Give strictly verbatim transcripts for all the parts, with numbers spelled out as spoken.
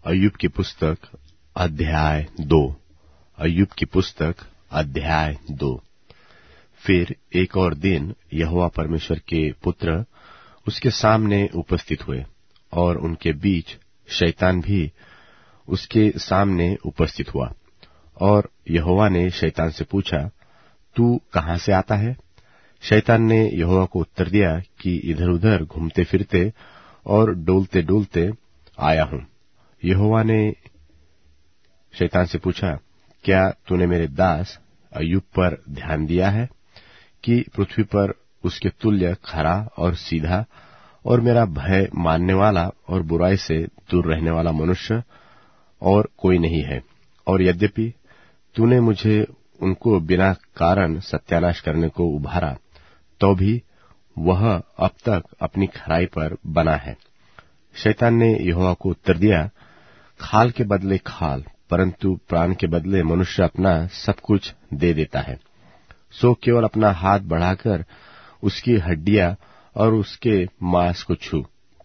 अय्यूब की पुस्तक अध्याय दो। अय्यूब की पुस्तक अध्याय दो। फिर एक और दिन यहोवा परमेश्वर के पुत्र उसके सामने उपस्थित हुए, और उनके बीच शैतान भी उसके सामने उपस्थित हुआ। और यहोवा ने शैतान से पूछा, तू कहां से आता है? शैतान ने यहोवा को उत्तर दिया कि इधर उधर घूमते फिरते और डोलते डोलते आया हूं। यहोवा ने शैतान से पूछा, क्या तूने मेरे दास अय्यूब पर ध्यान दिया है कि पृथ्वी पर उसके तुल्य खरा और सीधा और मेरा भय मानने वाला और बुराई से दूर रहने वाला मनुष्य और कोई नहीं है? और यद्यपि तूने मुझे उनको बिना कारण सत्यानाश करने को उभारा, तो भी वह अब तक अपनी खराई पर बना है। शैतान ने यहोवा को उत्तर दिया, खाल के बदले खाल, परंतु प्राण के बदले मनुष्य अपना सब कुछ दे देता है। सो केवल अपना हाथ बढ़ाकर उसकी हड्डियां और उसके मांस को छू,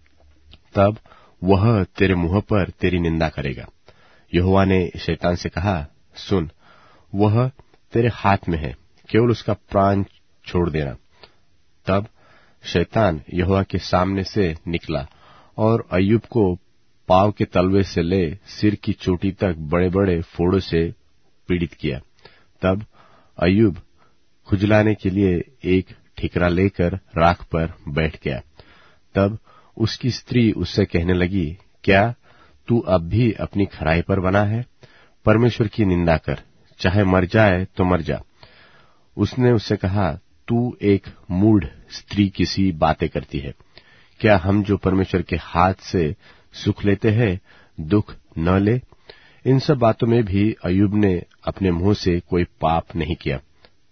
तब वह तेरे मुंह पर तेरी निंदा करेगा। यहोवा ने शैतान से कहा, सुन, वह तेरे हाथ में है, केवल उसका प्राण छोड़ देना। तब शैतान यहोवा के सामने से निकला और अय्यूब को पांव के तलवे से ले सिर की चोटी तक बड़े बड़े फोड़ों से पीड़ित किया। तब अय्यूब खुजलाने के लिए एक ठिकरा लेकर राख पर बैठ गया। तब उसकी स्त्री उससे कहने लगी, क्या तू अब भी अपनी खराई पर बना है? परमेश्वर की निंदा कर, चाहे मर जाए तो मर जा। उसने उससे कहा, तू एक मूढ़ स्त्री किसी बातें करती है। क्या हम जो परमेश्वर के हाथ से सुख लेते हैं दुख न ले? इन सब बातों में भी अय्यूब ने अपने मुंह से कोई पाप नहीं किया।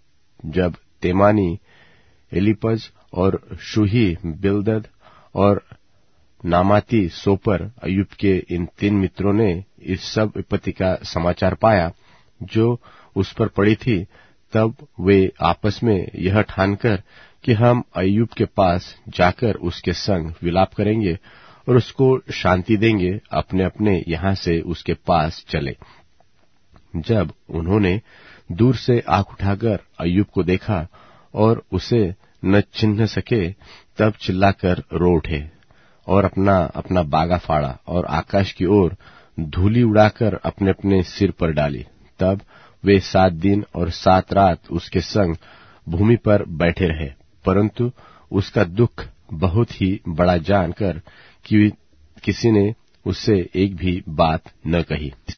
जब तेमानी एलीपज और शूही बिल्दद और नामाती सोपर अय्यूब के इन तीन मित्रों ने इस सब विपत्ति का समाचार पाया जो उस पर पड़ी थी, तब वे आपस में यह ठानकर कि हम अय्यूब के पास जाकर उसके संग विलाप करेंगे और उसको शांति देंगे, अपने अपने यहां से उसके पास चले। जब उन्होंने दूर से आंख उठाकर अय्यूब को देखा और उसे न चिन्ह सके, तब चिल्लाकर रो उठे और अपना अपना बागा फाड़ा और आकाश की ओर धूली उड़ाकर अपने अपने सिर पर डाली। तब वे सात दिन और सात रात उसके संग भूमि पर बैठे रहे, परंतु उसका दुख बहुत ही बड़ा जानकर कि किसी ने उससे एक भी बात न कही।